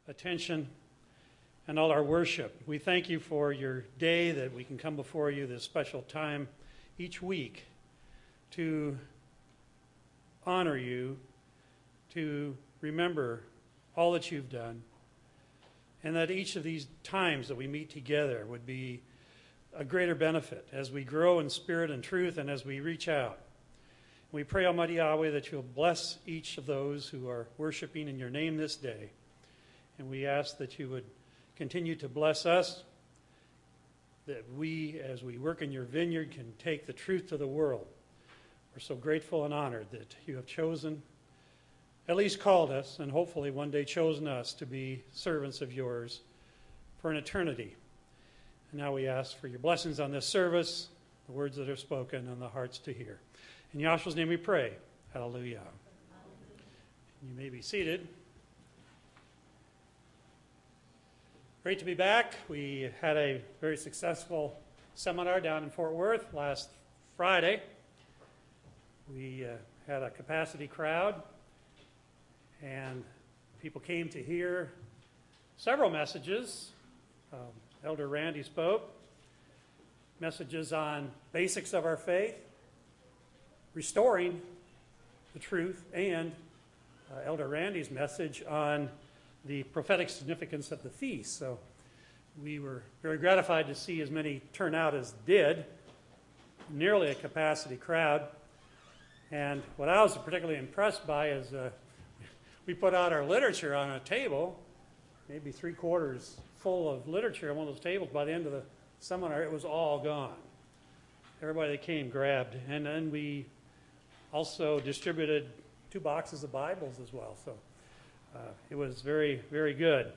attention and all our worship. We thank you for your day that we can come before you this special time each week to honor you, to remember all that you've done, and that each of these times that we meet together would be a greater benefit as we grow in spirit and truth and as we reach out. We pray, Almighty Yahweh, that you'll bless each of those who are worshiping in your name this day. And we ask that you would continue to bless us, that we, as we work in your vineyard, can take the truth to the world. We're so grateful and honored that you have chosen, at least called us, and hopefully one day chosen us to be servants of yours for an eternity. And now we ask for your blessings on this service, the words that are spoken, and the hearts to hear. In Yahshua's name we pray. Hallelujah. You may be seated. Great to be back. We had a very successful seminar down in Fort Worth last Friday. We had a capacity crowd, and people came to hear several messages. Elder Randy spoke, messages on basics of our faith, restoring the truth, and Elder Randy's message on the prophetic significance of the feast. So we were very gratified to see as many turn out as did, nearly a capacity crowd. And what I was particularly impressed by is we put out our literature on a table, maybe 3/4 full of literature on one of those tables. By the end of the seminar, it was all gone. Everybody that came grabbed. And then we also distributed 2 boxes of Bibles as well. So it was very, very good.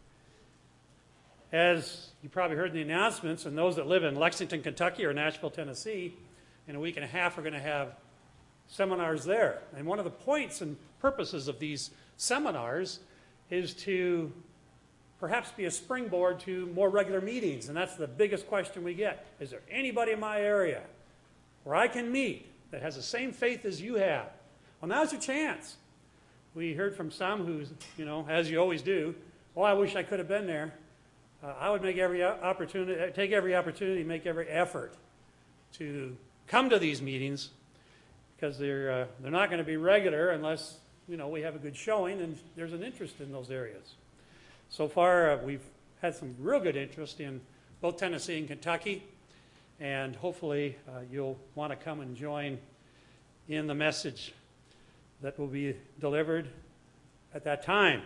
As you probably heard in the announcements, and those that live in Lexington, Kentucky or Nashville, Tennessee, in a week and a half we're going to have seminars there. And one of the points and purposes of these seminars is to perhaps be a springboard to more regular meetings. And that's the biggest question we get. Is there anybody in my area where I can meet that has the same faith as you have? Well, now's your chance. We heard from some who's, as you always do, oh, I wish I could have been there. I would take every opportunity, make every effort to come to these meetings, because they're not going to be regular unless, we have a good showing and there's an interest in those areas. So far, we've had some real good interest in both Tennessee and Kentucky, and hopefully you'll want to come and join in the message that will be delivered at that time.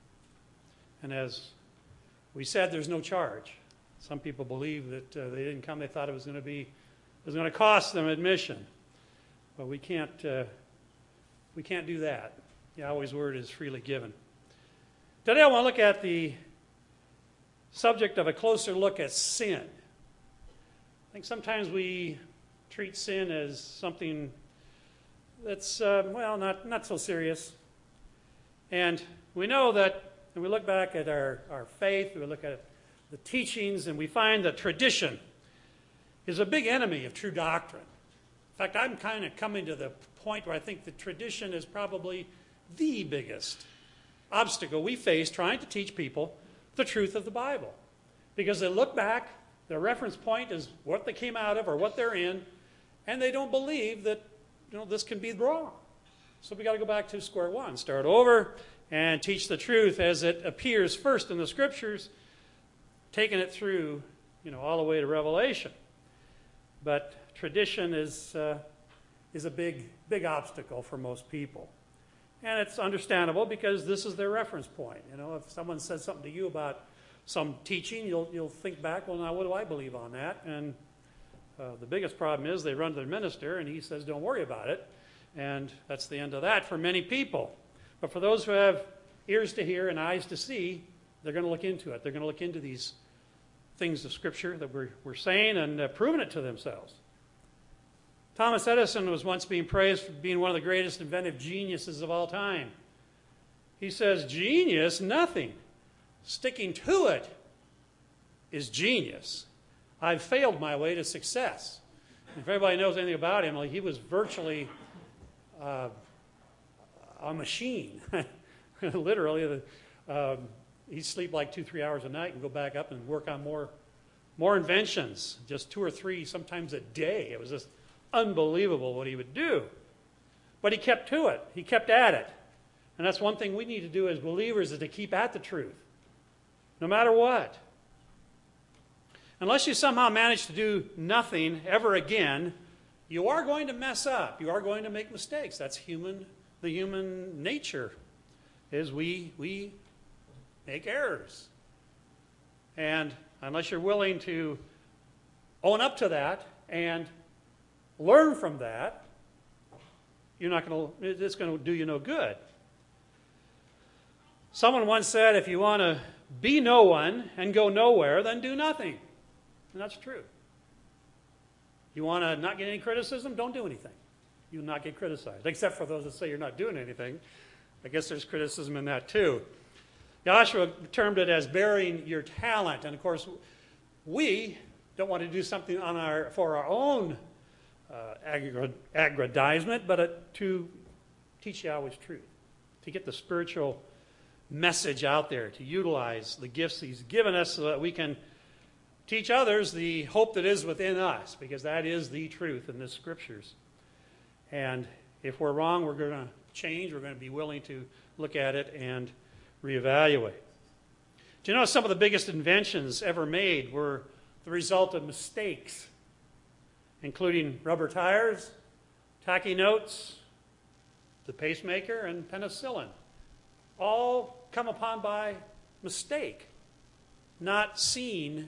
And as we said, there's no charge. Some people believe that they didn't come, they thought it was going to cost them admission. But we can't do that. Yahweh's word is freely given. Today I want to look at the subject of a closer look at sin. I think sometimes we treat sin as something that's, not so serious. And we know that when we look back at our faith, we look at the teachings, and we find that tradition is a big enemy of true doctrine. In fact, I'm kind of coming to the point where I think that tradition is probably the biggest obstacle we face trying to teach people the truth of the Bible. Because they look back, their reference point is what they came out of or what they're in, and they don't believe that this can be wrong. So we got to go back to square one, start over, and teach the truth as it appears first in the Scriptures, taking it through, all the way to Revelation. But tradition is a big obstacle for most people. And it's understandable because this is their reference point. If someone says something to you about some teaching, you'll think back, well, now what do I believe on that? And the biggest problem is they run to their minister and he says, don't worry about it. And that's the end of that for many people. But for those who have ears to hear and eyes to see, they're going to look into it. They're going to look into these things of Scripture that we're saying and proving it to themselves. Thomas Edison was once being praised for being one of the greatest inventive geniuses of all time. He says, genius, nothing. Sticking to it is genius. I've failed my way to success. If everybody knows anything about him, he was virtually a machine. Literally, he'd sleep like 2-3 hours a night and go back up and work on more inventions, just 2 or 3, sometimes a day. It was just unbelievable what he would do. But he kept to it. He kept at it. And that's one thing we need to do as believers, is to keep at the truth, no matter what. Unless you somehow manage to do nothing ever again, you are going to mess up. You are going to make mistakes. That's the human nature, is we make errors. And unless you're willing to own up to that and learn from that, it's going to do you no good. Someone once said, if you want to be no one and go nowhere, then do nothing. And that's true. You want to not get any criticism? Don't do anything. You will not get criticized, except for those that say you're not doing anything. I guess there's criticism in that too. Joshua termed it as bearing your talent. And of course, we don't want to do something for our own aggrandizement, but to teach Yahweh's truth, to get the spiritual message out there, to utilize the gifts he's given us so that we can teach others the hope that is within us, because that is the truth in the Scriptures. And if we're wrong, we're going to change. We're going to be willing to look at it and reevaluate. Do you know some of the biggest inventions ever made were the result of mistakes, including rubber tires, tacky notes, the pacemaker, and penicillin? All come upon by mistake, not seeing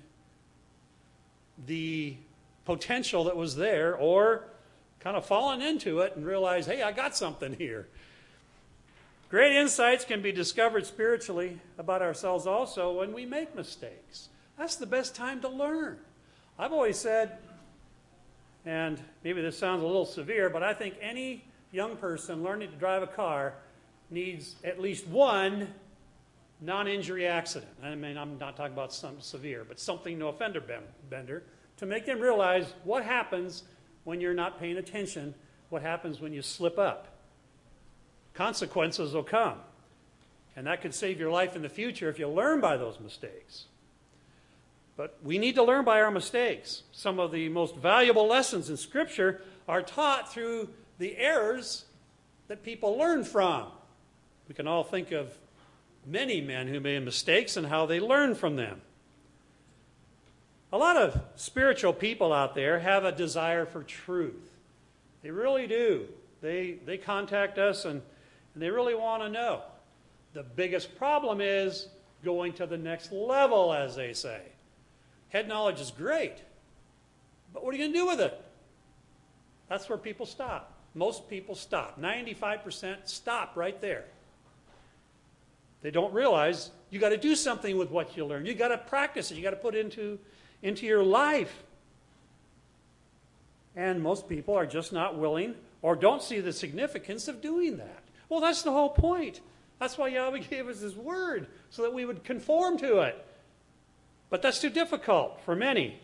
the potential that was there, or kind of falling into it and realize, hey, I got something here. Great insights can be discovered spiritually about ourselves also when we make mistakes. That's the best time to learn. I've always said, and maybe this sounds a little severe, but I think any young person learning to drive a car needs at least one non-injury accident. I mean, I'm not talking about something severe, but something no offender bender, to make them realize what happens when you're not paying attention, what happens when you slip up. Consequences will come. And that could save your life in the future if you learn by those mistakes. But we need to learn by our mistakes. Some of the most valuable lessons in Scripture are taught through the errors that people learn from. We can all think of many men who made mistakes and how they learned from them. A lot of spiritual people out there have a desire for truth. They really do. They contact us and they really want to know. The biggest problem is going to the next level, as they say. Head knowledge is great, but what are you going to do with it? That's where people stop. Most people stop. 95% stop right there. They don't realize you got to do something with what you learn. You got to practice it. You got to put it into your life. And most people are just not willing or don't see the significance of doing that. Well, that's the whole point. That's why Yahweh gave us His Word, so that we would conform to it. But that's too difficult for many.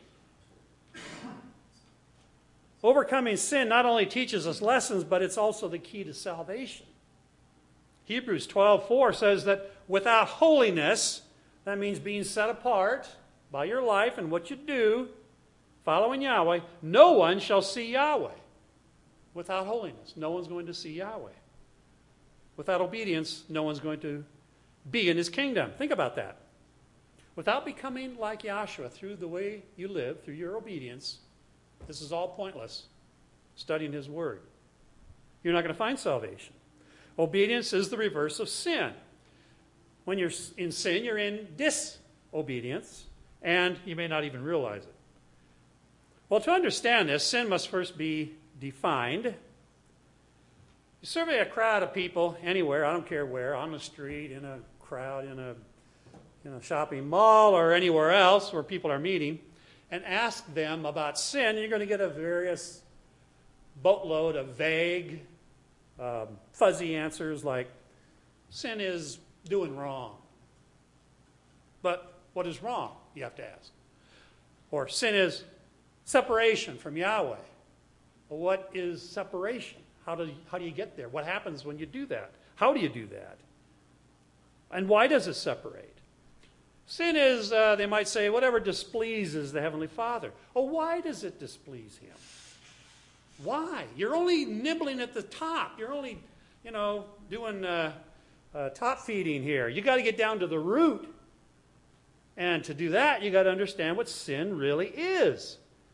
Overcoming sin not only teaches us lessons, but it's also the key to salvation. Hebrews 12:4 says that without holiness, that means being set apart by your life and what you do, following Yahweh, no one shall see Yahweh. Without holiness, no one's going to see Yahweh. Without obedience, no one's going to be in His kingdom. Think about that. Without becoming like Yahshua through the way you live, through your obedience, this is all pointless, studying His Word. You're not going to find salvation. Obedience is the reverse of sin. When you're in sin, you're in disobedience, and you may not even realize it. Well, to understand this, sin must first be defined. You survey a crowd of people anywhere, I don't care where, on the street, in a crowd, in a shopping mall, or anywhere else where people are meeting, and ask them about sin, you're going to get a various boatload of vague, fuzzy answers like, sin is doing wrong. But what is wrong, you have to ask. Or sin is separation from Yahweh. Well, what is separation? How do you get there? What happens when you do that? How do you do that? And why does it separate? Sin is, they might say, whatever displeases the Heavenly Father. Oh, why does it displease Him? Why? You're only nibbling at the top. You're only, doing top feeding here. You got to get down to the root. And to do that, you got to understand what sin really is.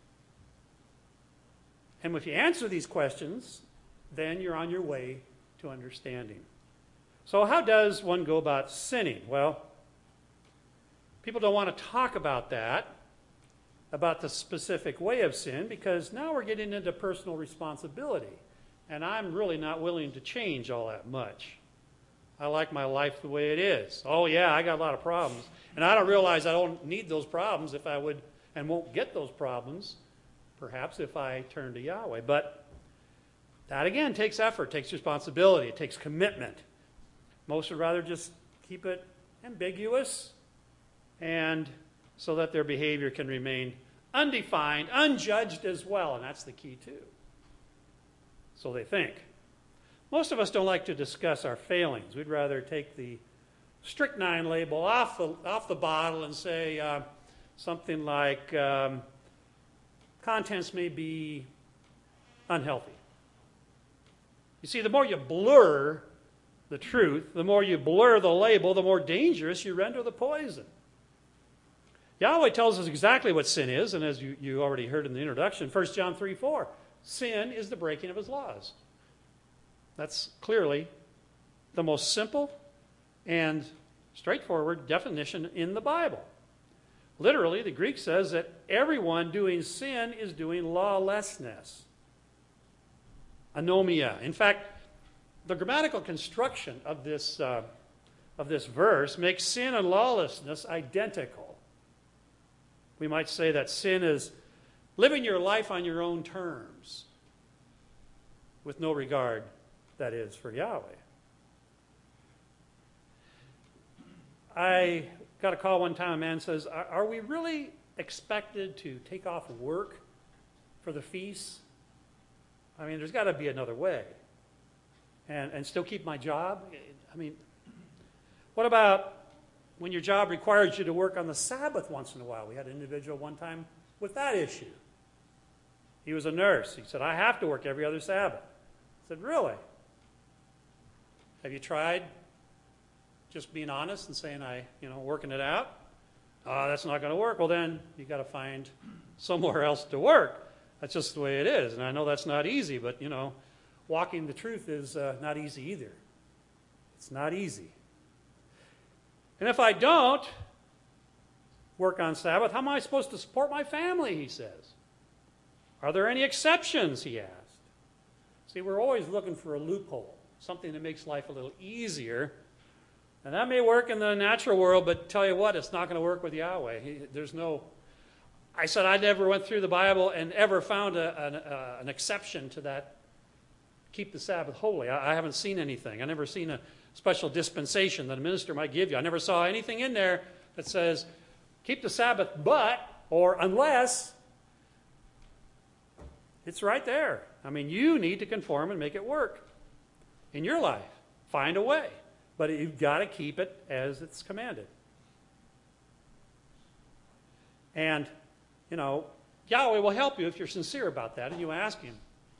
And if you answer these questions, then you're on your way to understanding. So how does one go about sinning? Well, people don't want to talk about that, about the specific way of sin, because now we're getting into personal responsibility. And I'm really not willing to change all that much. I like my life the way it is. Oh, yeah, I got a lot of problems. And I don't realize I don't need those problems if I would, and won't get those problems, perhaps if I turn to Yahweh. But that, again, takes effort, takes responsibility, it takes commitment. Most would rather just keep it ambiguous, and so that their behavior can remain undefined, unjudged as well, and that's the key too. So they think. Most of us don't like to discuss our failings. We'd rather take the strychnine label off the bottle and say something like, contents may be unhealthy. You see, the more you blur the truth, the more you blur the label, the more dangerous you render the poison. Yahweh tells us exactly what sin is, and as you already heard in the introduction, 1 John 3:4, sin is the breaking of His laws. That's clearly the most simple and straightforward definition in the Bible. Literally, the Greek says that everyone doing sin is doing lawlessness. Anomia. In fact, the grammatical construction of this verse makes sin and lawlessness identical. We might say that sin is living your life on your own terms, with no regard, that is, for Yahweh. I got a call one time, a man says, are we really expected to take off work for the feasts? I mean, there's got to be another way. And still keep my job? I mean, what about when your job requires you to work on the Sabbath once in a while? We had an individual one time with that issue. He was a nurse. He said, I have to work every other Sabbath. I said, really? Have you tried just being honest and saying, working it out? Oh, that's not going to work. Well, then you got to find somewhere else to work. That's just the way it is. And I know that's not easy, but, walking the truth is not easy either. It's not easy. And if I don't work on Sabbath, how am I supposed to support my family, he says. Are there any exceptions, he asked. See, we're always looking for a loophole, something that makes life a little easier. And that may work in the natural world, but tell you what, it's not going to work with Yahweh. I said I never went through the Bible and ever found an exception to that, keep the Sabbath holy. I haven't seen anything. I've never seen a special dispensation that a minister might give you. I never saw anything in there that says, keep the Sabbath, but, or unless. It's right there. I mean, you need to conform and make it work in your life. Find a way. But you've got to keep it as it's commanded. And, Yahweh will help you if you're sincere about that and you ask Him.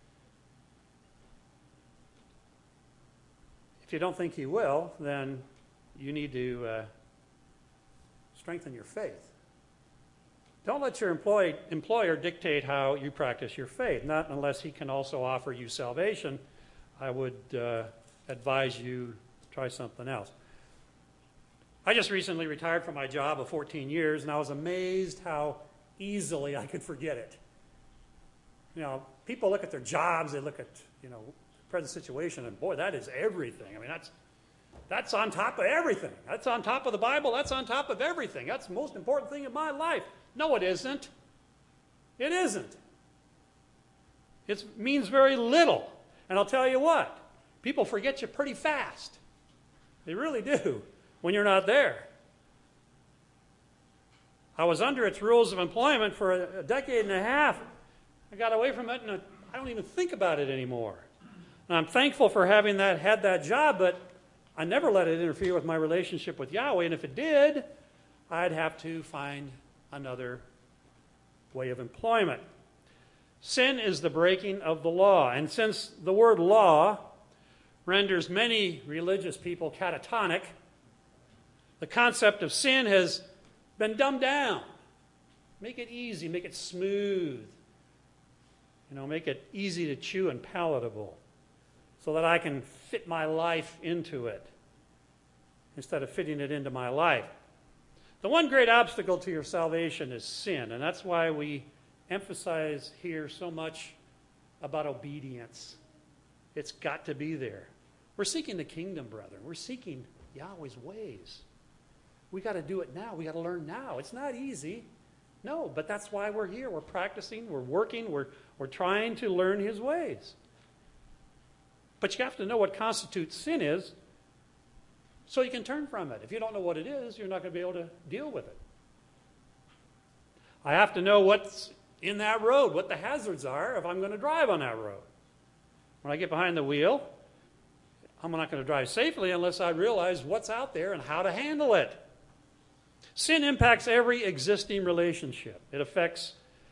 If you don't think He will, then you need to strengthen your faith. Don't let your employer dictate how you practice your faith, not unless he can also offer you salvation. I would advise you try something else. I just recently retired from my job of 14 years, and I was amazed how easily I could forget it. People look at their jobs, they look at, present situation, and boy, that is everything. I mean, that's on top of everything. That's on top of the Bible. That's on top of everything. That's the most important thing in my life. No, it isn't. It isn't. It means very little. And I'll tell you what, people forget you pretty fast. They really do when you're not there. I was under its rules of employment for a decade and a half. I got away from it, and I don't even think about it anymore. And I'm thankful for having had that job, but I never let it interfere with my relationship with Yahweh. And if it did, I'd have to find another way of employment. Sin is the breaking of the law. And since the word law renders many religious people catatonic, the concept of sin has been dumbed down. Make it easy, make it smooth. Make it easy to chew and palatable so that I can fit my life into it instead of fitting it into my life. The one great obstacle to your salvation is sin, and that's why we emphasize here so much about obedience. It's got to be there. We're seeking the kingdom, brethren. We're seeking Yahweh's ways. We got to do it now. We got to learn now. It's not easy. No, but that's why we're here. We're practicing, we're working, we're trying to learn his ways. But you have to know what constitutes sin is so you can turn from it. If you don't know what it is, you're not going to be able to deal with it. I have to know what's in that road, what the hazards are if I'm going to drive on that road. When I get behind the wheel, I'm not going to drive safely unless I realize what's out there and how to handle it. Sin impacts every existing relationship. It affects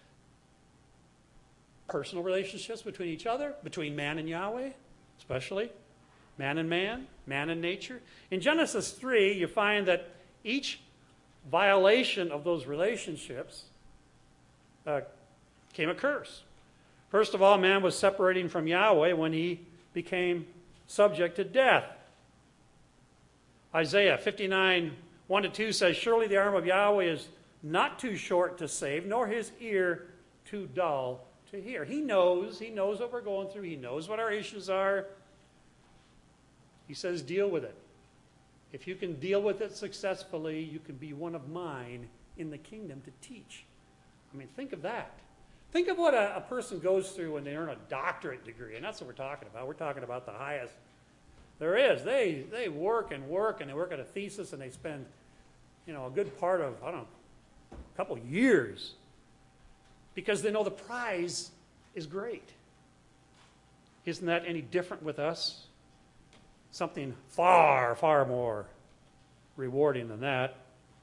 personal relationships between each other, between man and Yahweh, especially man and nature. In Genesis 3, you find that each violation of those relationships came a curse. First of all, man was separating from Yahweh when he became subject to death. Isaiah 59, 1-2 says, "Surely the arm of Yahweh is not too short to save, nor his ear too dull to hear." He knows what we're going through. He knows what our issues are. He says, deal with it. If you can deal with it successfully, you can be one of mine in the kingdom to teach. I mean, think of that. Think of what a person goes through when they earn a doctorate degree, and that's what we're talking about. We're talking about the highest there is. They work and work, and they work at a thesis, and they spend, a good part of, a couple years because they know the prize is great. Isn't that any different with us? Something far, far more rewarding than that.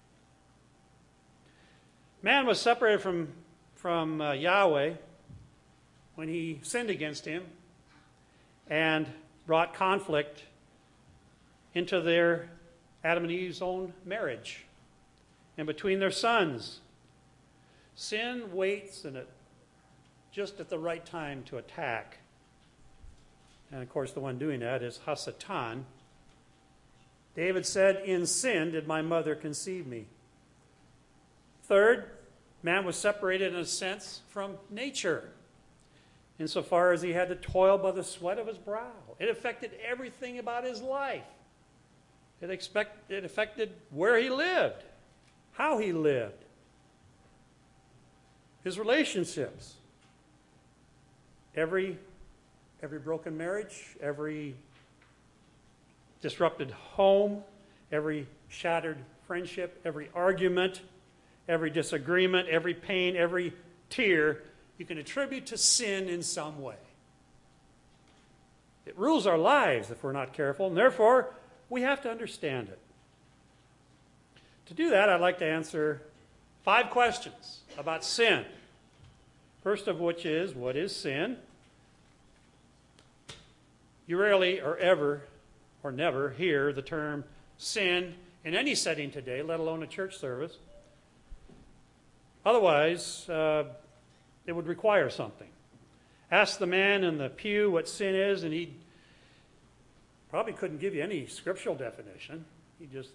Man was separated from Yahweh when he sinned against him and brought conflict into their Adam and Eve's own marriage and between their sons. Sin waits just at the right time to attack. And of course, the one doing that is Hasatan. David said, "In sin did my mother conceive me." Third, man was separated in a sense from nature, insofar as he had to toil by the sweat of his brow. It affected everything about his life. It affected where he lived, how he lived, his relationships. Every broken marriage, every disrupted home, every shattered friendship, every argument, every disagreement, every pain, every tear, you can attribute to sin in some way. It rules our lives if we're not careful, and therefore we have to understand it. To do that, I'd like to answer 5 questions about sin. First of which is, what is sin? You rarely or ever or never hear the term sin in any setting today, let alone a church service. Otherwise, it would require something. Ask the man in the pew what sin is, and he probably couldn't give you any scriptural definition. He just,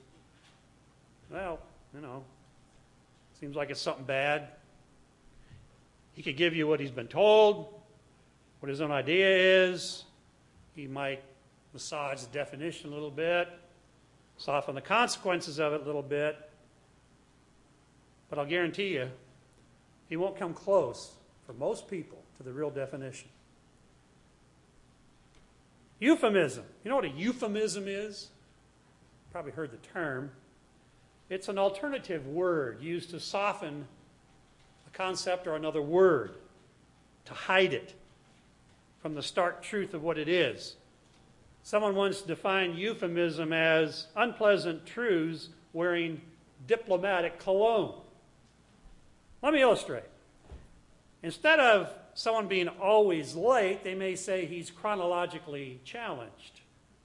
seems like it's something bad. He could give you what he's been told, what his own idea is. He might massage the definition a little bit, soften the consequences of it a little bit. But I'll guarantee you, he won't come close, for most people, to the real definition. Euphemism. You know what a euphemism is? Probably heard the term. It's an alternative word used to soften a concept or another word, to hide it from the stark truth of what it is. Someone once defined euphemism as unpleasant truths wearing diplomatic cologne. Let me illustrate. Instead of someone being always late, they may say he's chronologically challenged.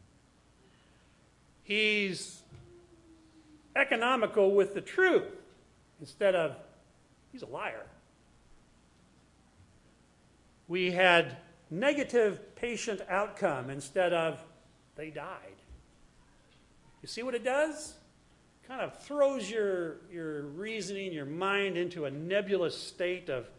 He's economical with the truth instead of he's a liar. We had negative patient outcome instead of they died. You see what it does? Kind of throws your reasoning, your mind into a nebulous state of,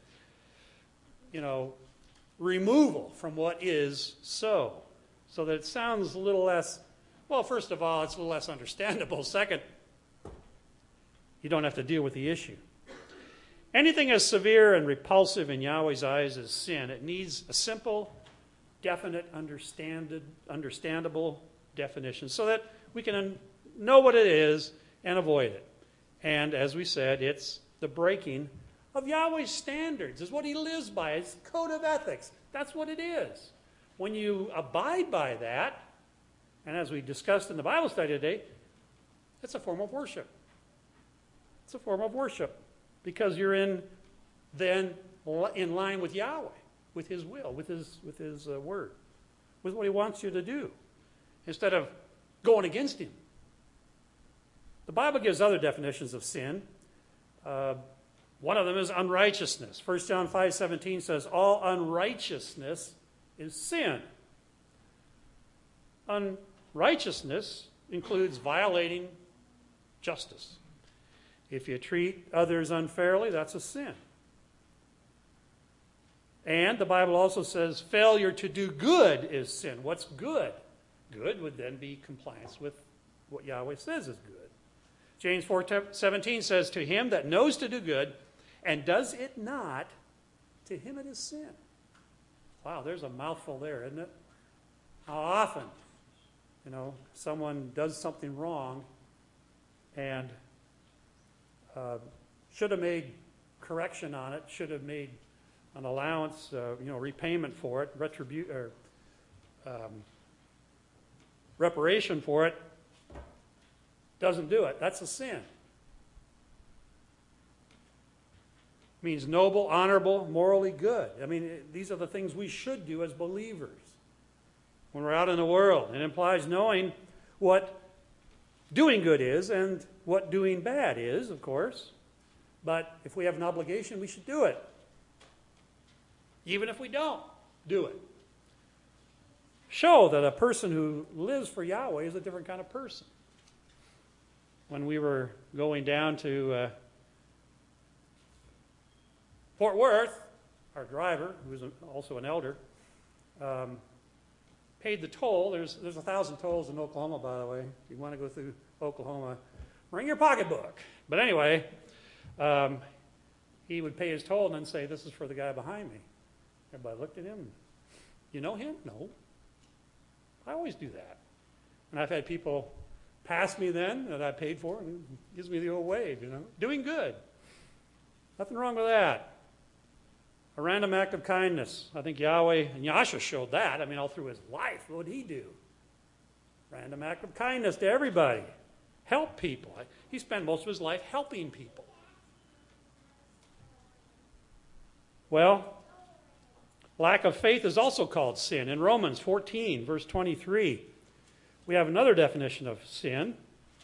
removal from what is so that it sounds a little less, well, first of all, it's a little less understandable. Second, you don't have to deal with the issue. Anything as severe and repulsive in Yahweh's eyes as sin, it needs a simple, definite, understandable definition so that we can know what it is and avoid it. And as we said, it's the breaking of Yahweh's standards, is what he lives by, his code of ethics. That's what it is. When you abide by that, and as we discussed in the Bible study today, it's a form of worship. It's a form of worship because you're then in line with Yahweh, with his will, with his word, with what he wants you to do, instead of going against him. The Bible gives other definitions of sin. One of them is unrighteousness. 1 John 5:17 says, all unrighteousness is sin. Unrighteousness includes violating justice. If you treat others unfairly, that's a sin. And the Bible also says failure to do good is sin. What's good? Good would then be compliance with what Yahweh says is good. James 4:17 says, to him that knows to do good and does it not, to him it is sin. Wow, there's a mouthful there, isn't it? How often, someone does something wrong and should have made correction on it, should have made an allowance, repayment for it, reparation for it, doesn't do it. That's a sin. It means noble, honorable, morally good. I mean, these are the things we should do as believers when we're out in the world. It implies knowing what doing good is and what doing bad is, of course. But if we have an obligation, we should do it. Even if we don't do it. Show that a person who lives for Yahweh is a different kind of person. When we were going down to Fort Worth, our driver, who was also an elder, paid the toll. There's 1,000 tolls in Oklahoma, by the way. If you want to go through Oklahoma, bring your pocketbook. But anyway, he would pay his toll and then say, this is for the guy behind me. Everybody looked at him. You know him? No. I always do that. And I've had people pass me then that I paid for, and he gives me the old wave, Doing good. Nothing wrong with that. A random act of kindness. I think Yahweh and Yahshua showed that. I mean, all through his life, what would he do? Random act of kindness to everybody. Help people. He spent most of his life helping people. Well, lack of faith is also called sin. In Romans 14, verse 23, we have another definition of sin.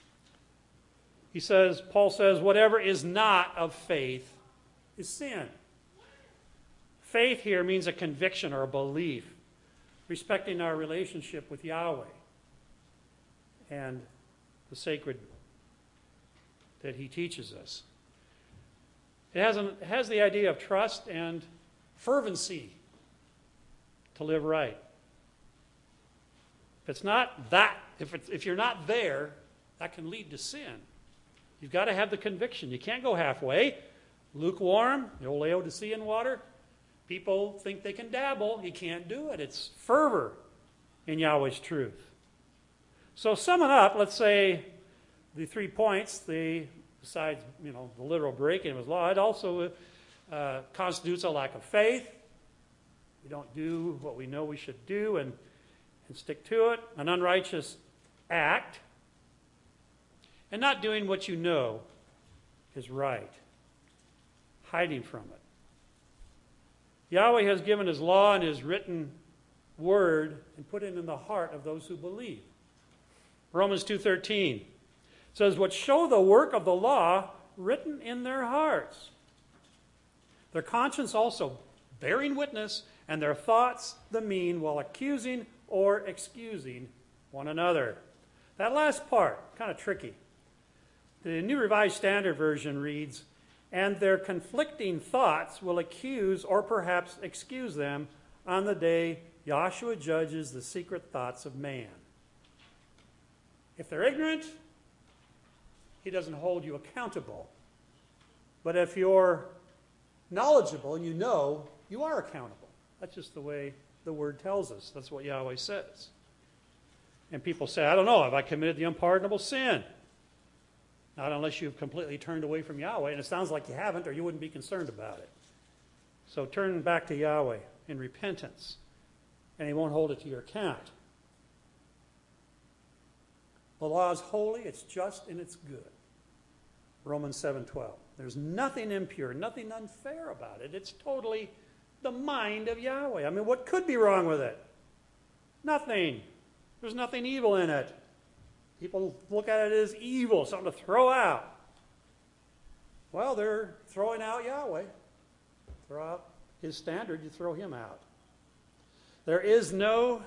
Paul says, whatever is not of faith is sin. Faith here means a conviction or a belief, respecting our relationship with Yahweh and the sacred that he teaches us. It has the idea of trust and fervency to live right. If it's not that, if you're not there, that can lead to sin. You've got to have the conviction. You can't go halfway. Lukewarm, the old Laodicean water. People think they can dabble. You can't do it. It's fervor in Yahweh's truth. So summing up, let's say the 3 points, besides the literal breaking of his law, it also constitutes a lack of faith. We don't do what we know we should do and stick to it. An unrighteous act. And not doing what you know is right. Hiding from it. Yahweh has given his law and his written word and put it in the heart of those who believe. Romans 2:13 says, "What show the work of the law written in their hearts, their conscience also bearing witness, and their thoughts the mean, while accusing or excusing one another." That last part, kind of tricky. The New Revised Standard Version reads, "And their conflicting thoughts will accuse or perhaps excuse them on the day Yahshua judges the secret thoughts of man." If they're ignorant, he doesn't hold you accountable. But if you're knowledgeable and you know, you are accountable. That's just the way the word tells us. That's what Yahweh says. And people say, I don't know, have I committed the unpardonable sin? Not unless you've completely turned away from Yahweh, and it sounds like you haven't, or you wouldn't be concerned about it. So turn back to Yahweh in repentance, and he won't hold it to your account. The law is holy, it's just, and it's good. Romans 7:12. There's nothing impure, nothing unfair about it. It's totally the mind of Yahweh. I mean, what could be wrong with it? Nothing. There's nothing evil in it. People look at it as evil, something to throw out. Well, they're throwing out Yahweh. Throw out his standard, you throw him out. There is no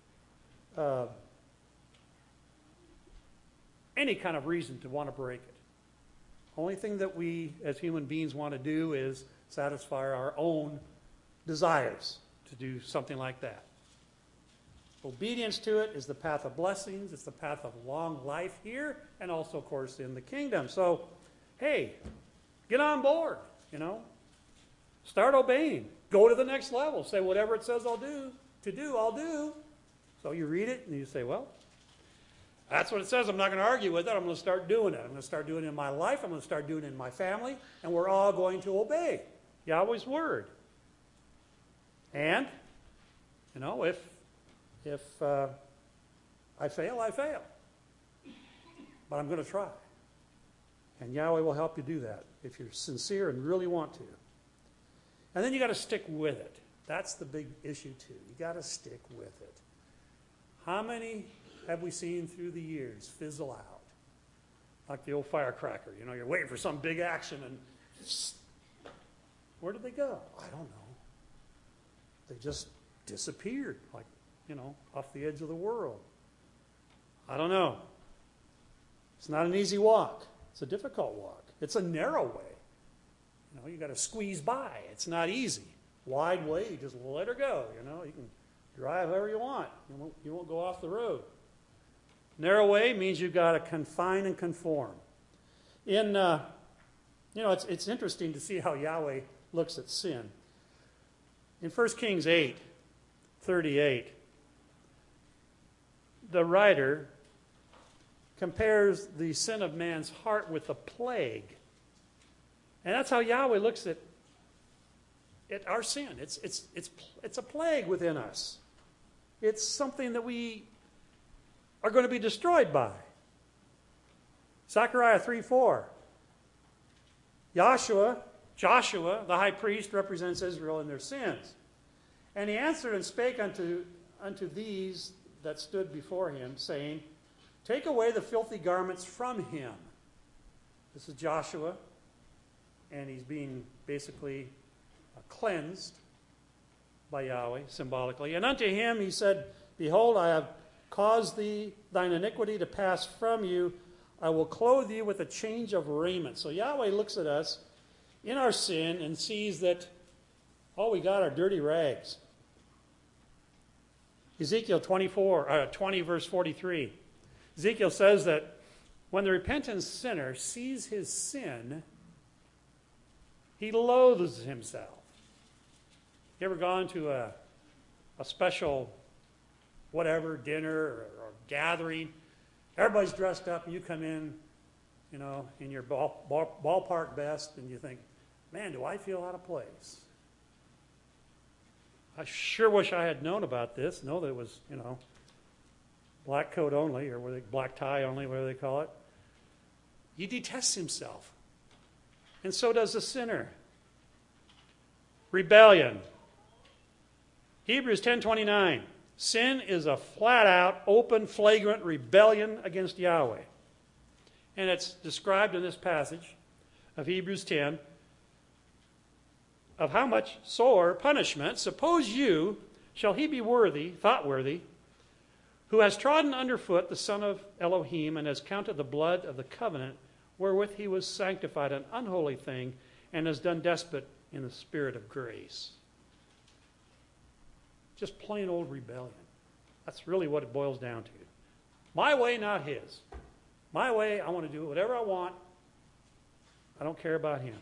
any kind of reason to want to break it. Only thing that we as human beings want to do is satisfy our own desires to do something like that. Obedience to it is the path of blessings. It's the path of long life here and also, of course, in the kingdom. So, hey, get on board, Start obeying. Go to the next level. Say, whatever it says I'll do, I'll do. So you read it and you say, well, that's what it says. I'm not going to argue with it. I'm going to start doing it. I'm going to start doing it in my life. I'm going to start doing it in my family. And we're all going to obey Yahweh's word. And, if I fail, I fail. But I'm going to try. And Yahweh will help you do that if you're sincere and really want to. And then you got to stick with it. That's the big issue too. You got to stick with it. How many have we seen through the years fizzle out? Like the old firecracker. You're waiting for some big action and where did they go? I don't know. They just disappeared, like, off the edge of the world. I don't know. It's not an easy walk. It's a difficult walk. It's a narrow way. You got to squeeze by. It's not easy. Wide way, you just let her go. You can drive however you want. You won't go off the road. Narrow way means you've got to confine and conform. It's interesting to see how Yahweh looks at sin. In 1 Kings 8:38, the writer compares the sin of man's heart with a plague. And that's how Yahweh looks at our sin. It's a plague within us. It's something that we are going to be destroyed by. Zechariah 3:4. Joshua, the high priest, represents Israel in their sins. And he answered and spake unto these that stood before him, saying, Take away the filthy garments from him. This is Joshua, and he's being basically cleansed by Yahweh, symbolically. And unto him he said, Behold, I have caused thine iniquity to pass from you. I will clothe you with a change of raiment. So Yahweh looks at us in our sin and sees that all we got are dirty rags. Ezekiel 20 verse 43. Ezekiel says that when the repentant sinner sees his sin, he loathes himself. You ever gone to a special whatever, dinner or gathering? Everybody's dressed up and you come in, in your ballpark best, and you think, man, do I feel out of place? I sure wish I had known about this. Know that it was, black coat only, or black tie only, whatever they call it. He detests himself. and so does the sinner. Rebellion. Hebrews 10:29. Sin is a flat-out, open, flagrant rebellion against Yahweh. And it's described in this passage of Hebrews 10 of how much sore punishment, suppose you, shall he be worthy, thought worthy, who has trodden underfoot the Son of Elohim and has counted the blood of the covenant wherewith he was sanctified an unholy thing and has done despot in the spirit of grace. Just plain old rebellion. That's really what it boils down to. My way, not his. My way, I want to do whatever I want. I don't care about him.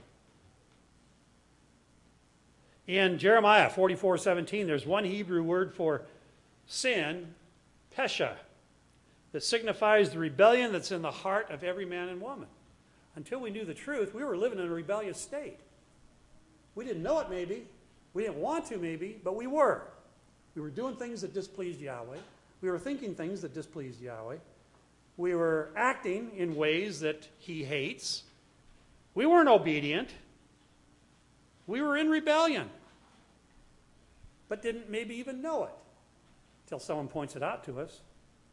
In Jeremiah 44:17, there's one Hebrew word for sin, pesha, that signifies the rebellion that's in the heart of every man and woman. Until we knew the truth, we were living in a rebellious state. We didn't know it maybe. We didn't want to maybe, but we were. We were doing things that displeased Yahweh. We were thinking things that displeased Yahweh. We were acting in ways that he hates. We weren't obedient. We were in rebellion, but didn't maybe even know it until someone points it out to us.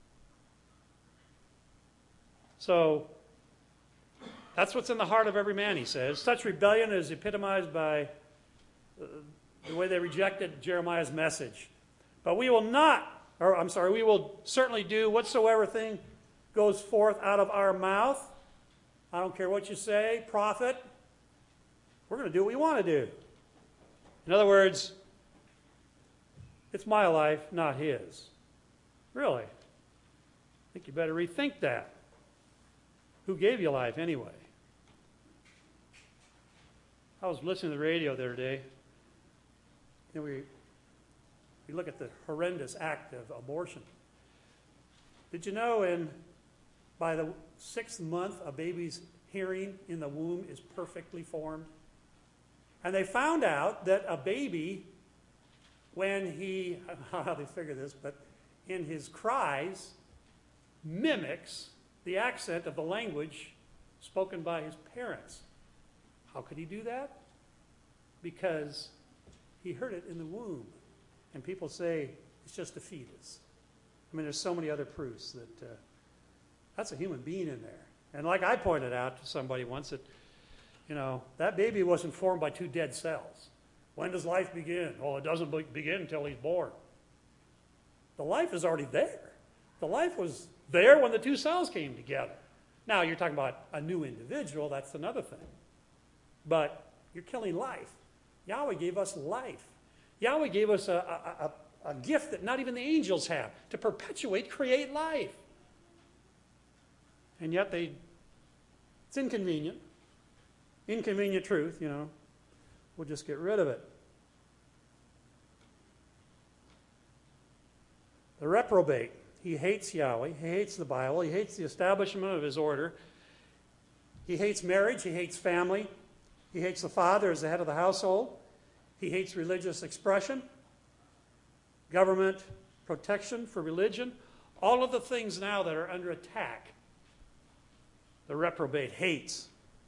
So that's what's in the heart of every man, he says. Such rebellion is epitomized by the way they rejected Jeremiah's message. But we will we will certainly do whatsoever thing goes forth out of our mouth. I don't care what you say, prophet. We're going to do what we want to do. In other words, it's my life, not his. Really? I think you better rethink that. Who gave you life anyway? I was listening to the radio the other day, and we look at the horrendous act of abortion. Did you know by the 6th month, a baby's hearing in the womb is perfectly formed? And they found out that a baby, when he, I don't know how they figure this, but in his cries, mimics the accent of the language spoken by his parents. How could he do that? Because he heard it in the womb. And people say it's just a fetus. I mean, there's so many other proofs that that's a human being in there. And like I pointed out to somebody once, that that baby wasn't formed by 2 dead cells. When does life begin? Oh, it doesn't begin until he's born. The life is already there. The life was there when the 2 cells came together. Now, you're talking about a new individual, that's another thing. But you're killing life. Yahweh gave us life. Yahweh gave us a gift that not even the angels have, to perpetuate, create life. And yet it's inconvenient. Inconvenient truth, We'll just get rid of it. The reprobate. He hates Yahweh. He hates the Bible. He hates the establishment of his order. He hates marriage. He hates family. He hates the father as the head of the household. He hates religious expression, government protection for religion. All of the things now that are under attack, the reprobate hates.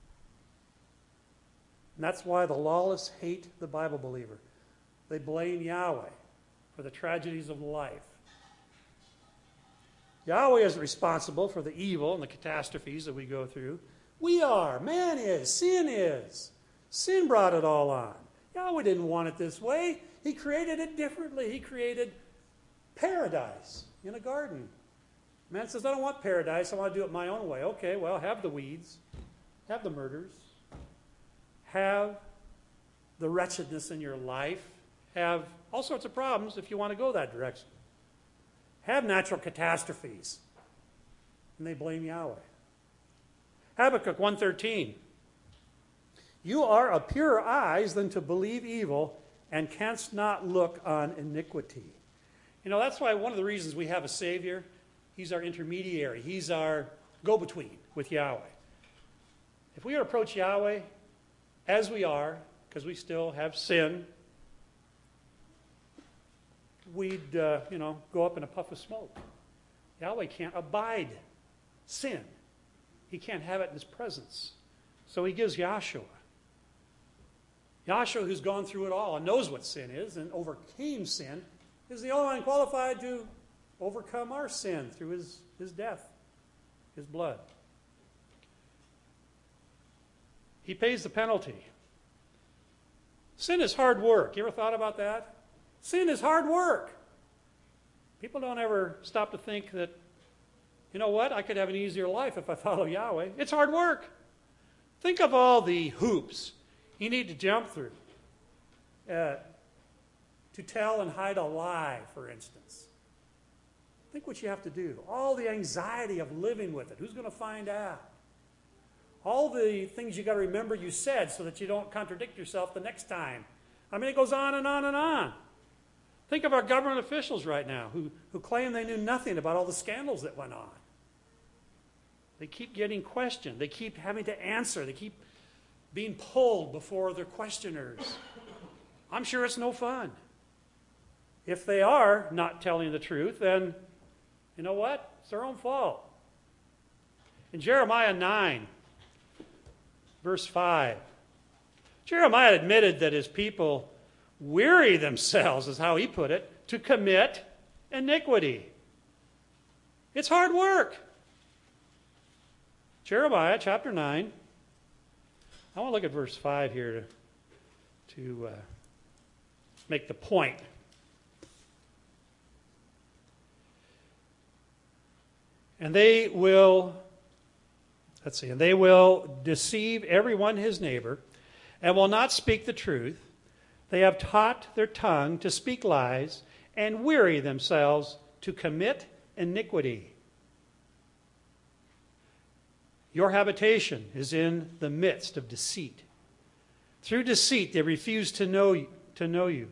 And that's why the lawless hate the Bible believer. They blame Yahweh for the tragedies of life. Yahweh is responsible for the evil and the catastrophes that we go through. We are. Man is. Sin is. Sin brought it all on. Yahweh didn't want it this way. He created it differently. He created paradise in a garden. Man says, I don't want paradise. I want to do it my own way. Okay, well, have the weeds. Have the murders. Have the wretchedness in your life. Have all sorts of problems if you want to go that direction. Have natural catastrophes. And they blame Yahweh. Habakkuk 1:13. You are of purer eyes than to believe evil, and canst not look on iniquity. That's why one of the reasons we have a Savior, he's our intermediary. He's our go-between with Yahweh. If we approach Yahweh as we are, because we still have sin, we'd, go up in a puff of smoke. Yahweh can't abide sin. He can't have it in his presence. So he gives Yahshua. Yahshua, who's gone through it all and knows what sin is and overcame sin, is the only one qualified to overcome our sin through his death, his blood. He pays the penalty. Sin is hard work. You ever thought about that? Sin is hard work. People don't ever stop to think that, you know what, I could have an easier life if I follow Yahweh. It's hard work. Think of all the hoops you need to jump through to tell and hide a lie, for instance. Think what you have to do. All the anxiety of living with it. Who's going to find out? All the things you got to remember you said so that you don't contradict yourself the next time. I mean, it goes on and on and on. Think of our government officials right now who claim they knew nothing about all the scandals that went on. They keep getting questioned. They keep having to answer. They keep being pulled before their questioners. I'm sure it's no fun. If they are not telling the truth, then you know what? It's their own fault. In Jeremiah 9, verse 5, Jeremiah admitted that his people weary themselves, is how he put it, to commit iniquity. It's hard work. Jeremiah chapter 9. I want to look at verse 5 here to make the point. And they will deceive everyone his neighbor, and will not speak the truth. They have taught their tongue to speak lies, and weary themselves to commit iniquity. Your habitation is in the midst of deceit. Through deceit, they refuse to know you.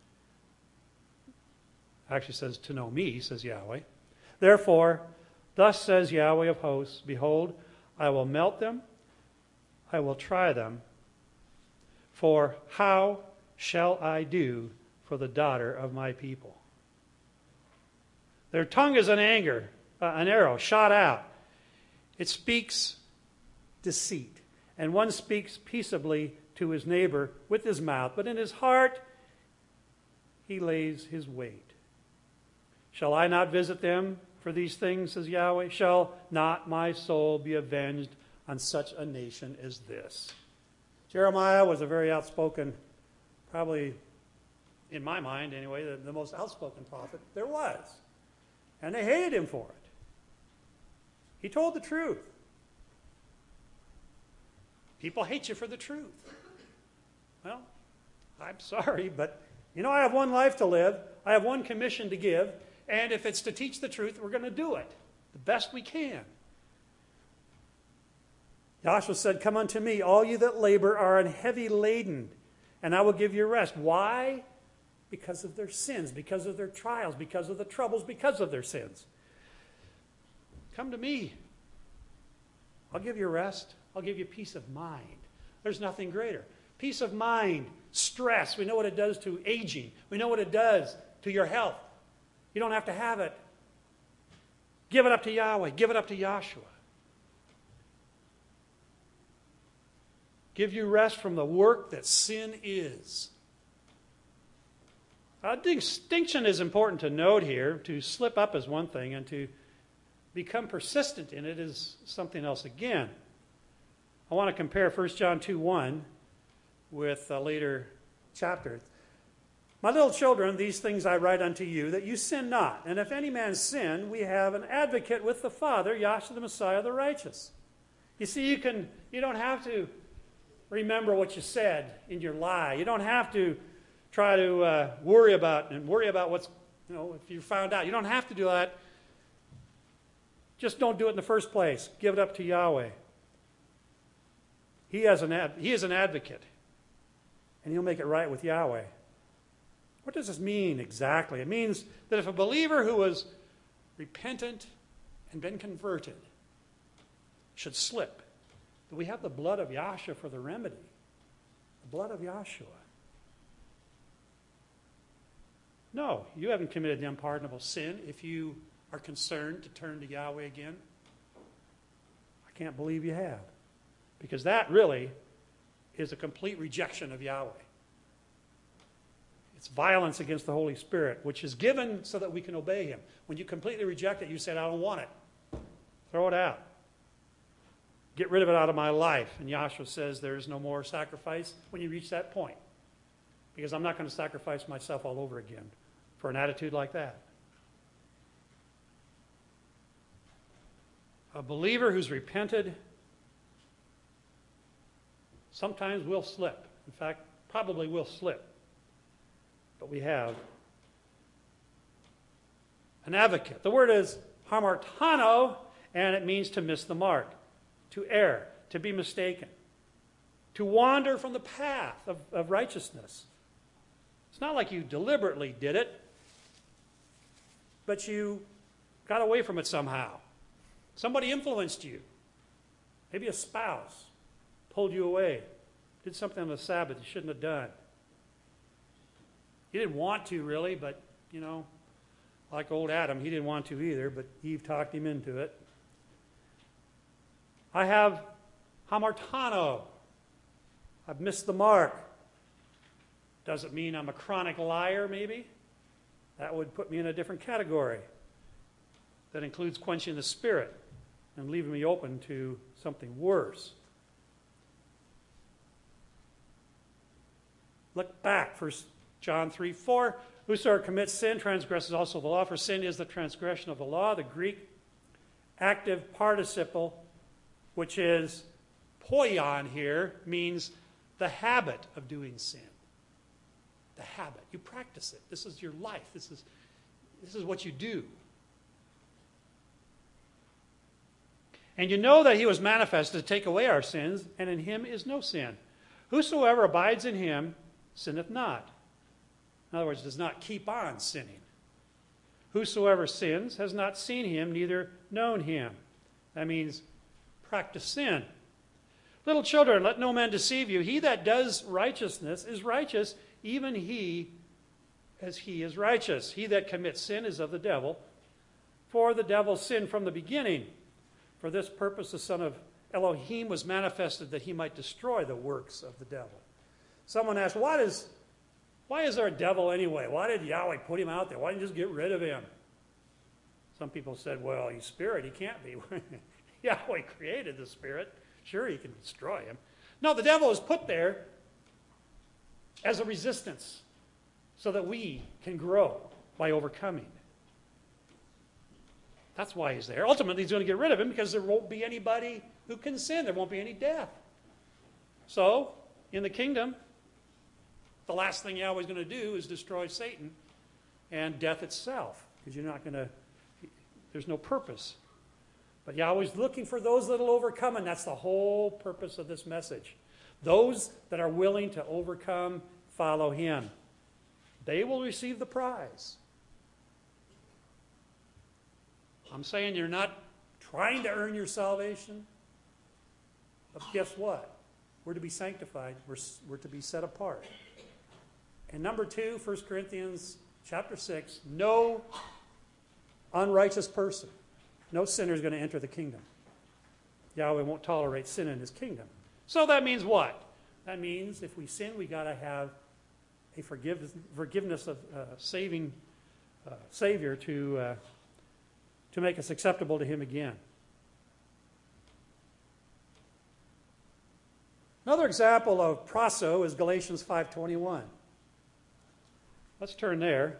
Actually says to know me, says Yahweh. Therefore, thus says Yahweh of hosts, behold, I will melt them, I will try them, for how shall I do for the daughter of my people? Their tongue is an arrow shot out. It speaks deceit. And one speaks peaceably to his neighbor with his mouth, but in his heart he lays his wait. Shall I not visit them for these things, says Yahweh? Shall not my soul be avenged on such a nation as this? Jeremiah was a very outspoken, probably in my mind anyway, the most outspoken prophet there was. And they hated him for it. He told the truth. People hate you for the truth. Well, I'm sorry, but I have one life to live. I have one commission to give. And if it's to teach the truth, we're going to do it the best we can. Joshua said, come unto me, all you that labor are and heavy laden, and I will give you rest. Why? Because of their sins, because of their trials, because of the troubles, because of their sins. Come to me. I'll give you rest. I'll give you peace of mind. There's nothing greater. Peace of mind, stress. We know what it does to aging. We know what it does to your health. You don't have to have it. Give it up to Yahweh. Give it up to Yahshua. Give you rest from the work that sin is. A distinction is important to note here. To slip up is one thing, and to become persistent in it is something else again. I want to compare 1 John 2:1 with a later chapter. My little children, these things I write unto you, that you sin not. And if any man sin, we have an advocate with the Father, Yahshua the Messiah, the righteous. You see, you don't have to remember what you said in your lie. You don't have to try to worry about what's, if you found out. You don't have to do that. Just don't do it in the first place. Give it up to Yahweh. He is an advocate, and he'll make it right with Yahweh. What does this mean exactly? It means that if a believer who was repentant and been converted should slip, that we have the blood of Yahshua for the remedy. The blood of Yahshua. No, you haven't committed the unpardonable sin if you are concerned to turn to Yahweh again. I can't believe you have. Because that really is a complete rejection of Yahweh. It's violence against the Holy Spirit, which is given so that we can obey him. When you completely reject it, you said, I don't want it. Throw it out. Get rid of it out of my life. And Yahshua says there is no more sacrifice when you reach that point. Because I'm not going to sacrifice myself all over again for an attitude like that. A believer who's repented sometimes will slip. In fact, probably will slip. But we have an advocate. The word is hamartano, and it means to miss the mark, to err, to be mistaken, to wander from the path of righteousness. It's not like you deliberately did it, but you got away from it somehow. Somebody influenced you. Maybe a spouse pulled you away, did something on the Sabbath you shouldn't have done. You didn't want to, really, but, like old Adam, he didn't want to either, but Eve talked him into it. I have hamartano. I've missed the mark. Does it mean I'm a chronic liar, maybe? That would put me in a different category. That includes quenching the spirit and leaving me open to something worse. Look back, 1 John 3:4. Whosoever commits sin transgresses also the law, for sin is the transgression of the law. The Greek active participle, which is poion here, means the habit of doing sin. The habit. You practice it. This is your life. This is what you do. And you know that he was manifested to take away our sins, and in him is no sin. Whosoever abides in him sinneth not. In other words, does not keep on sinning. Whosoever sins has not seen him, neither known him. That means practice sin. Little children, let no man deceive you. He that does righteousness is righteous, even he as he is righteous. He that commits sin is of the devil, for the devil sinned from the beginning. For this purpose the Son of Elohim was manifested, that he might destroy the works of the devil. Someone asked, why is there a devil anyway? Why did Yahweh put him out there? Why didn't he just get rid of him? Some people said, well, he's spirit. He can't be. Yahweh created the spirit. Sure, he can destroy him. No, the devil is put there as a resistance so that we can grow by overcoming. That's why he's there. Ultimately, he's going to get rid of him because there won't be anybody who can sin. There won't be any death. So, in the kingdom, the last thing Yahweh's going to do is destroy Satan and death itself, because there's no purpose. But Yahweh's looking for those that will overcome, and that's the whole purpose of this message. Those that are willing to overcome, follow him. They will receive the prize. I'm saying you're not trying to earn your salvation, but guess what? We're to be sanctified. We're to be set apart. And number 2, 1 Corinthians chapter 6, no unrighteous person, no sinner is going to enter the kingdom. Yahweh won't tolerate sin in his kingdom. So that means what? That means if we sin, we got to have a forgiveness of saving Savior to make us acceptable to him again. Another example of praso is Galatians 5:21. Let's turn there.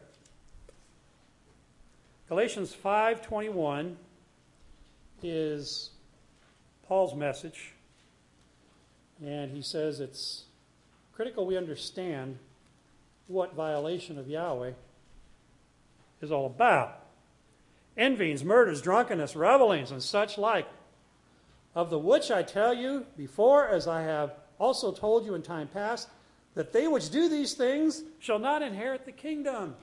Galatians 5:21 is Paul's message, and he says it's critical we understand what violation of Yahweh is all about. Envyings, murders, drunkenness, revelings, and such like, of the which I tell you before, as I have also told you in time past, that they which do these things shall not inherit the kingdom.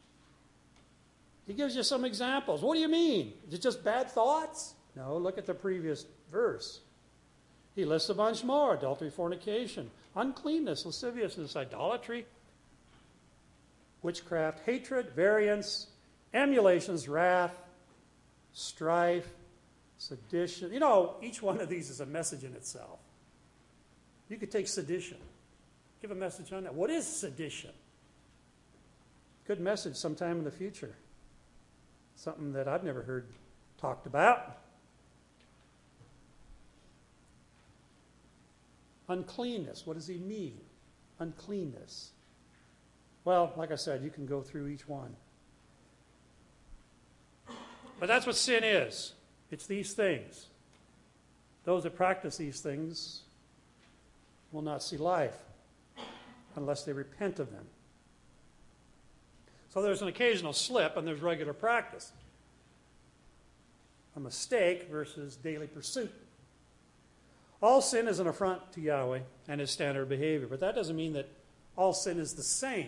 He gives you some examples. What do you mean? Is it just bad thoughts? No, look at the previous verse. He lists a bunch more: adultery, fornication, uncleanness, lasciviousness, idolatry, witchcraft, hatred, variance, emulations, wrath, strife, sedition. Each one of these is a message in itself. You could take sedition. Give a message on that. What is sedition? Good message sometime in the future. Something that I've never heard talked about. Uncleanness. What does he mean? Uncleanness. Well, like I said, you can go through each one. But that's what sin is. It's these things. Those that practice these things will not see life unless they repent of them. So there's an occasional slip and there's regular practice. A mistake versus daily pursuit. All sin is an affront to Yahweh and his standard of behavior, but that doesn't mean that all sin is the same.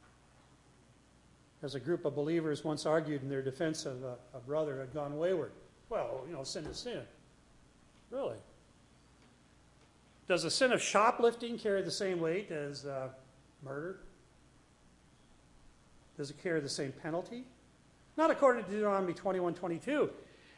As a group of believers once argued in their defense of a brother who had gone wayward. Well, sin is sin. Really? Does the sin of shoplifting carry the same weight as murder? Does it carry the same penalty? Not according to Deuteronomy 21:22.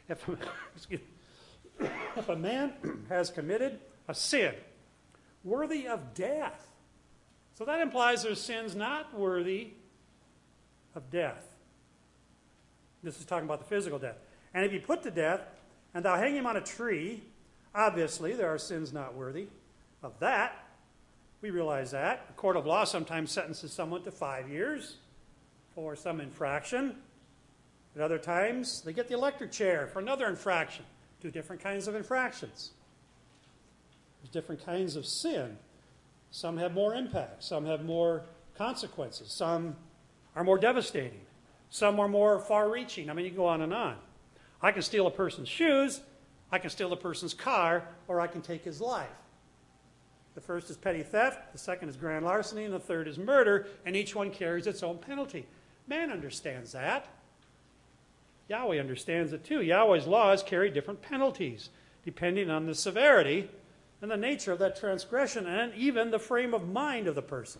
If a man has committed a sin worthy of death, so that implies there's sins not worthy of death. This is talking about the physical death. And if you put to death, and thou hang him on a tree, obviously there are sins not worthy of that. We realize that. A court of law sometimes sentences someone to 5 years for some infraction. At other times, they get the electric chair for another infraction. 2 different kinds of infractions. There's different kinds of sin. Some have more impact. Some have more consequences. Some are more devastating. Some are more far-reaching. I mean, you can go on and on. I can steal a person's shoes, I can steal a person's car, or I can take his life. The first is petty theft, the second is grand larceny, and the third is murder, and each one carries its own penalty. Man understands that. Yahweh understands it too. Yahweh's laws carry different penalties, depending on the severity and the nature of that transgression, and even the frame of mind of the person.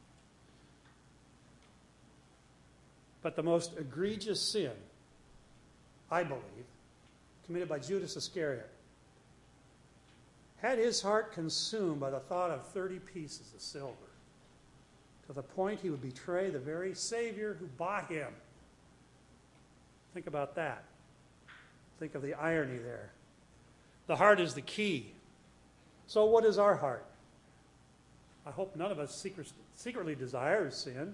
But the most egregious sin, I believe, committed by Judas Iscariot, had his heart consumed by the thought of 30 pieces of silver, to the point he would betray the very Savior who bought him. Think about that. Think of the irony there. The heart is the key. So what is our heart? I hope none of us secretly desires sin.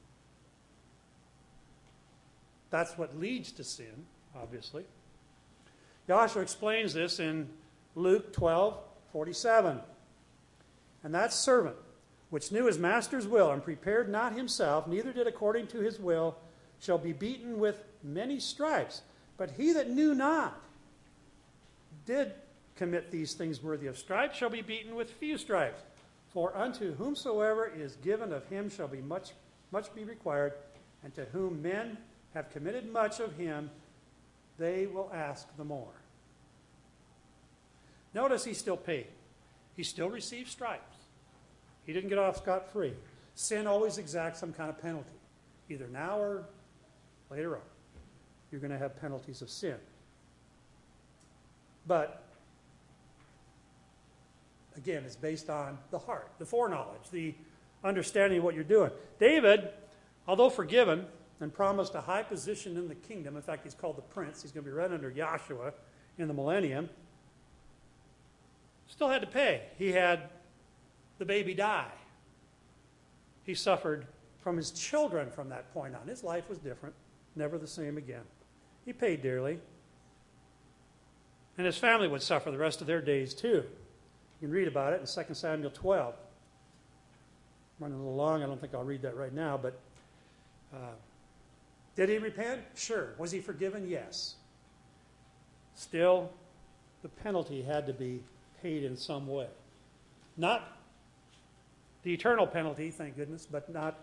That's what leads to sin, obviously. Joshua explains this in Luke 12:47. And that servant, which knew his master's will and prepared not himself, neither did according to his will, shall be beaten with many stripes. But he that knew not, did commit these things worthy of stripes, shall be beaten with few stripes. For unto whomsoever is given of him shall be much be required, and to whom men have committed much of him, they will ask the more. Notice he still paid. He still received stripes. He didn't get off scot-free. Sin always exacts some kind of penalty, either now or later on. You're going to have penalties of sin. But, again, it's based on the heart, the foreknowledge, the understanding of what you're doing. David, although forgiven and promised a high position in the kingdom, in fact, he's called the prince, he's going to be right under Joshua in the millennium, still had to pay. He had the baby die. He suffered from his children from that point on. His life was different, never the same again. He paid dearly. And his family would suffer the rest of their days too. You can read about it in 2 Samuel 12. I'm running a little long, I don't think I'll read that right now, but did he repent? Sure. Was he forgiven? Yes. Still, the penalty had to be paid in some way. Not the eternal penalty, thank goodness, but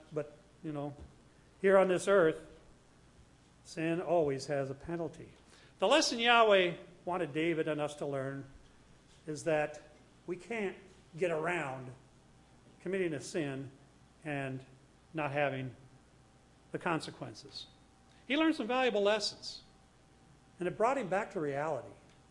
here on this earth, sin always has a penalty. The lesson Yahweh wanted David and us to learn is that we can't get around committing a sin and not having the consequences. He learned some valuable lessons, and it brought him back to reality.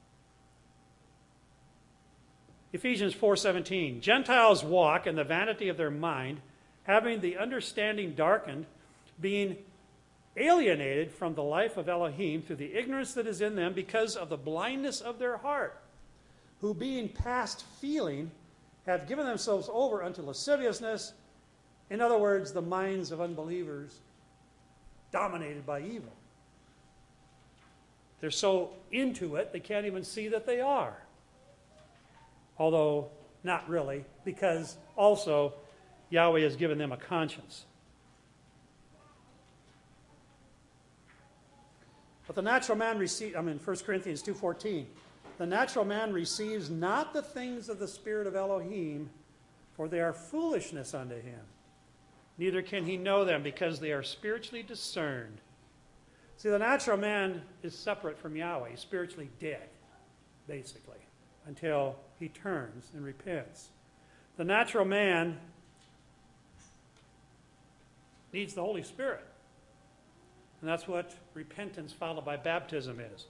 Ephesians 4:17, Gentiles walk in the vanity of their mind, having the understanding darkened, being alienated from the life of Elohim through the ignorance that is in them because of the blindness of their heart, who being past feeling have given themselves over unto lasciviousness. In other words, the minds of unbelievers dominated by evil. They're so into it, they can't even see that they are. Although, not really, because also Yahweh has given them a conscience. But the natural man receives, 1 Corinthians 2:14, the natural man receives not the things of the Spirit of Elohim, for they are foolishness unto him. Neither can he know them, because they are spiritually discerned. See, the natural man is separate from Yahweh. He's spiritually dead, basically, until he turns and repents. The natural man needs the Holy Spirit. And that's what repentance followed by baptism is.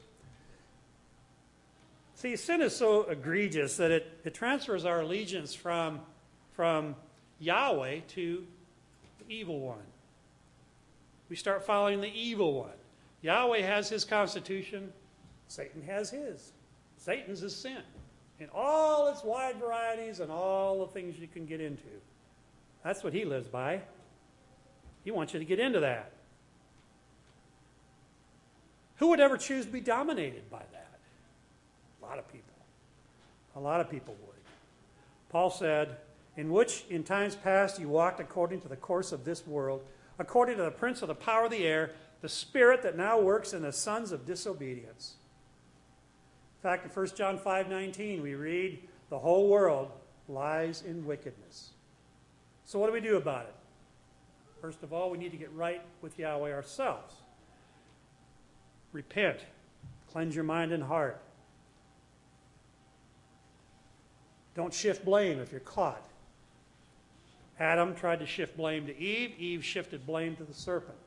See, sin is so egregious that it transfers our allegiance from Yahweh to the evil one. We start following the evil one. Yahweh has his constitution. Satan has his. Satan's is sin in all its wide varieties and all the things you can get into. That's what he lives by. He wants you to get into that. Who would ever choose to be dominated by that? A lot of people. A lot of people would. Paul said, in which in times past you walked according to the course of this world, according to the prince of the power of the air, the spirit that now works in the sons of disobedience. In fact, in 1 John 5:19, we read, the whole world lies in wickedness. So what do we do about it? First of all, we need to get right with Yahweh ourselves. Repent. Cleanse your mind and heart. Don't shift blame if you're caught. Adam tried to shift blame to Eve. Eve shifted blame to the serpent.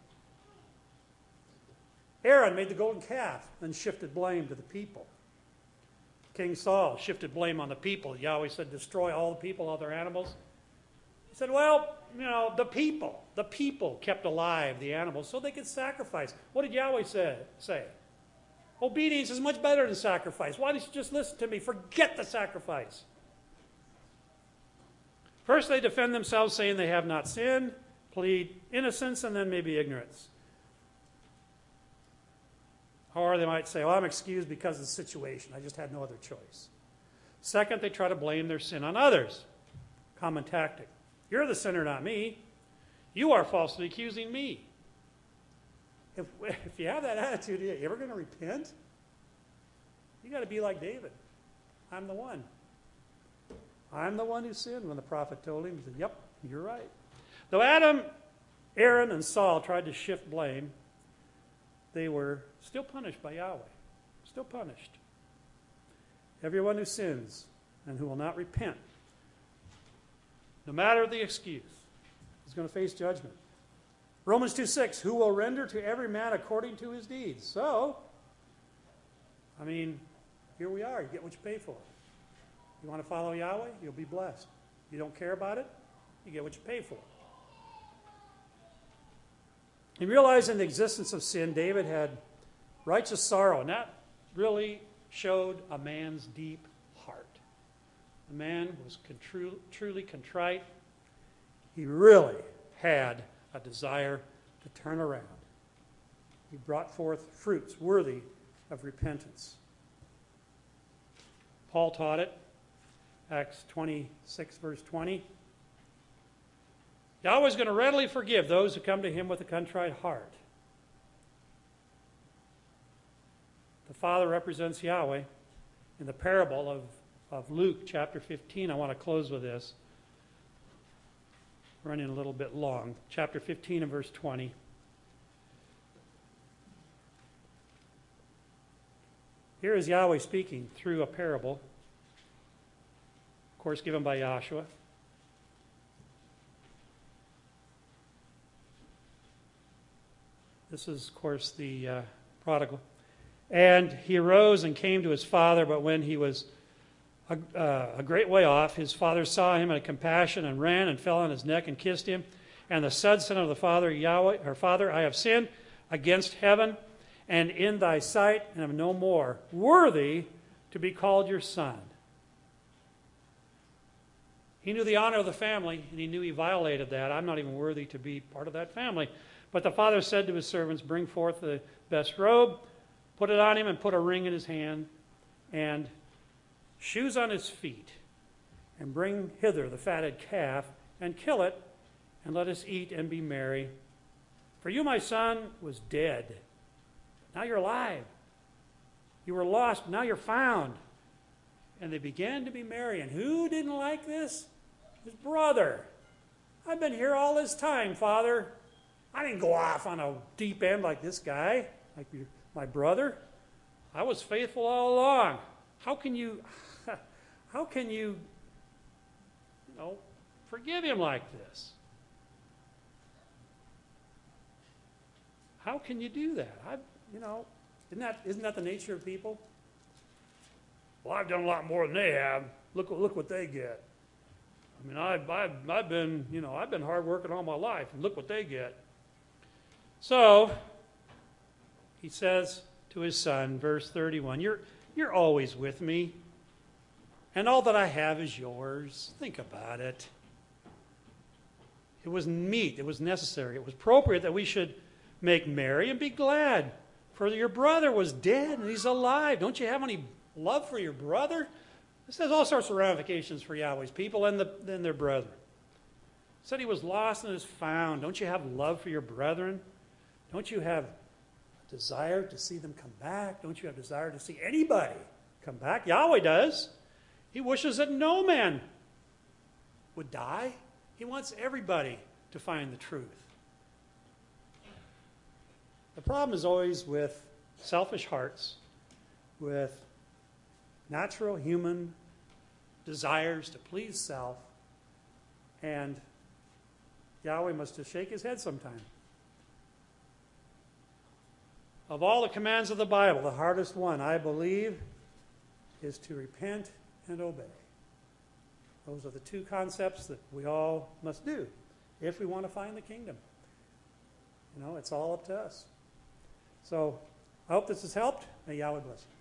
Aaron made the golden calf, then shifted blame to the people. King Saul shifted blame on the people. Yahweh said, destroy all the people, all their animals. He said, well, the people kept alive the animals so they could sacrifice. What did Yahweh say? Obedience is much better than sacrifice. Why don't you just listen to me? Forget the sacrifice. First they defend themselves saying they have not sinned, plead innocence, and then maybe ignorance. Or they might say, I'm excused because of the situation. I just had no other choice. Second, they try to blame their sin on others. Common tactic. You're the sinner, not me. You are falsely accusing me. If you have that attitude, are you ever going to repent? You got to be like David. I'm the one. I'm the one who sinned. When the prophet told him, he said, yep, you're right. Though Adam, Aaron, and Saul tried to shift blame, they were still punished by Yahweh. Still punished. Everyone who sins and who will not repent, no matter the excuse, is going to face judgment. Romans 2:6, who will render to every man according to his deeds. So, here we are. You get what you pay for. You want to follow Yahweh, you'll be blessed. You don't care about it, you get what you pay for. In realizing the existence of sin, David had righteous sorrow, and that really showed a man's deep heart. The man was truly contrite. He really had a desire to turn around. He brought forth fruits worthy of repentance. Paul taught it, Acts 26, verse 20. Yahweh is going to readily forgive those who come to him with a contrite heart. The Father represents Yahweh in the parable of Luke chapter 15. I want to close with this. Running a little bit long. Chapter 15 and verse 20. Here is Yahweh speaking through a parable, of course given by Joshua. This is, of course, the prodigal. And he arose and came to his father, but when he was a great way off, his father saw him and had compassion and ran and fell on his neck and kissed him. And the son said unto the father, Yahweh, or Father, I have sinned against heaven and in thy sight, and am no more worthy to be called your son. He knew the honor of the family, and he knew he violated that. I'm not even worthy to be part of that family. But the father said to his servants, bring forth the best robe, put it on him, and put a ring in his hand, and shoes on his feet, and bring hither the fatted calf, and kill it, and let us eat and be merry. For you, my son, was dead. Now you're alive. You were lost, now you're found. And they began to be merry. And who didn't like this? His brother. I've been here all this time, Father. I didn't go off on a deep end like this guy, like my brother. I was faithful all along. How can you forgive him like this? How can you do that? Isn't that the nature of people? Well, I've done a lot more than they have. Look what they get. I mean, I've been hard working all my life, and look what they get. So he says to his son, verse 31, You're always with me, and all that I have is yours. Think about it. It was meet, it was necessary, it was appropriate that we should make merry and be glad. For your brother was dead and he's alive. Don't you have any love for your brother? This has all sorts of ramifications for Yahweh's people and their brethren. It said he was lost and is found. Don't you have love for your brethren? Don't you have a desire to see them come back? Don't you have a desire to see anybody come back? Yahweh does. He wishes that no man would die. He wants everybody to find the truth. The problem is always with selfish hearts, with natural human desires to please self, and Yahweh must just shake his head sometime. Of all the commands of the Bible, the hardest one, I believe, is to repent and obey. Those are the two concepts that we all must do if we want to find the kingdom. It's all up to us. So I hope this has helped. May Yahweh bless you.